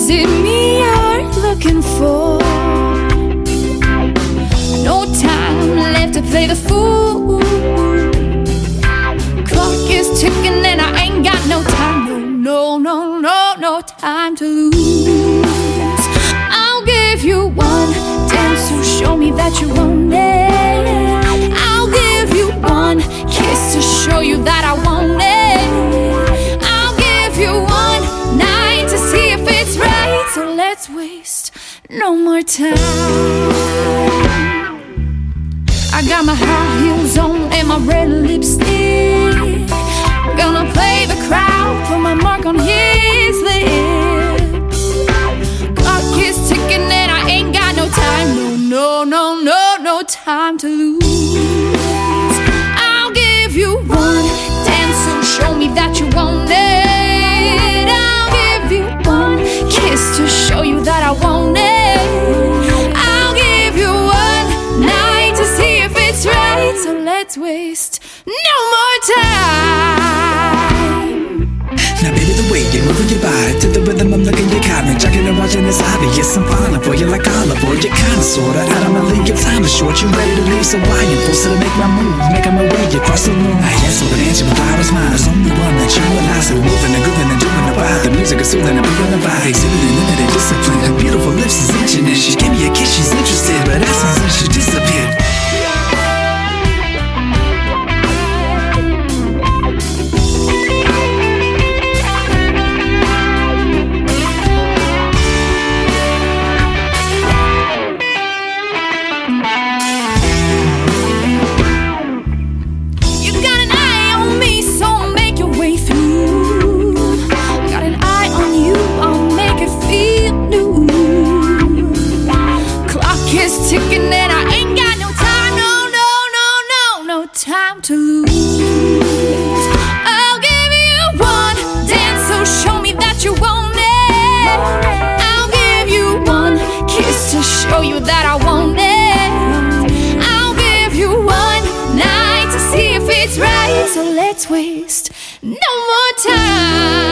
Is it me you're looking for? No time left to play the fool. Clock is ticking and I ain't got no time. No time to lose. I'll give you one dance, so show me that you want it. I'll give you one kiss to show you that I want it. I'll give you one night to see if it's right. So let's waste no more time. I got my high heels on and my red lipstick. Gonna play the crowd, put my mark on his lips. Clock is ticking and I ain't got no time. No time to lose. I'll give you one dance, so show me that you want it. I'll give you one kiss to show you that I want it. I'll give you one night to see if it's right. So let's waste no more time. Now baby, the way you're moving your body to the rhythm, I'm looking at kind of jacking and watching this obvious. I'm falling for you like olive oil. You're kinda sorta out of my league. Your time is short, you ready to leave, so why you forced to make my move, making my way across the room? I answer with an answer, but I was mine. There's only one that you and I, so moving and grooving and doing the vibe. The music is soothing and bringing the vibe, exhibiting limited discipline. Her beautiful lips is itching and she gave me a kiss. She's interested, but as soon as she disappeared. Ticking and I ain't got no time, no time to lose. I'll give you one dance, so show me that you want it. I'll give you one kiss to show you that I want it. I'll give you one night to see if it's right. So let's waste no more time.